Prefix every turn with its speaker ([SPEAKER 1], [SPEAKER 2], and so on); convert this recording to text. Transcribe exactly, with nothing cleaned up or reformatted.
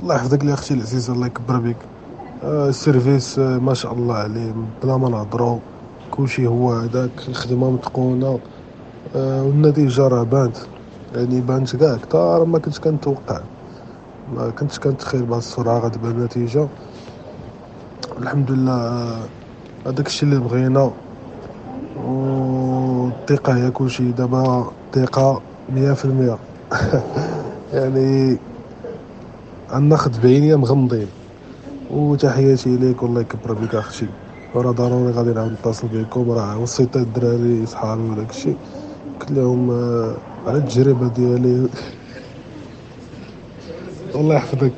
[SPEAKER 1] الله يحفظك لي اختي العزيزه، الله يكبر بك. آه السيرفيس آه ما شاء الله عليه، بلا ما نهضرو. كلشي هو هذاك، الخدمه متقونه. آه والنتيجه راه بانت. يعني بانت كاع كثار ما كنت كنتوقع. ما كنتش كنتخيل بهذه السرعه غتبان النتيجه. الحمد لله. آه هذاك الشيء اللي بغينا. والثقه هي كلشي دابا، الثقه مية في المية. يعني غناخد بعينيا مغمضين. وتحياتي ليك والله يكبر بك اختي. وراه ضروري غادي نعاود نتصل بكم، راه وصيت الدراري صحابي وداك الشيء. قلت لهم آه، على التجربه ديالي. الله يحفظك.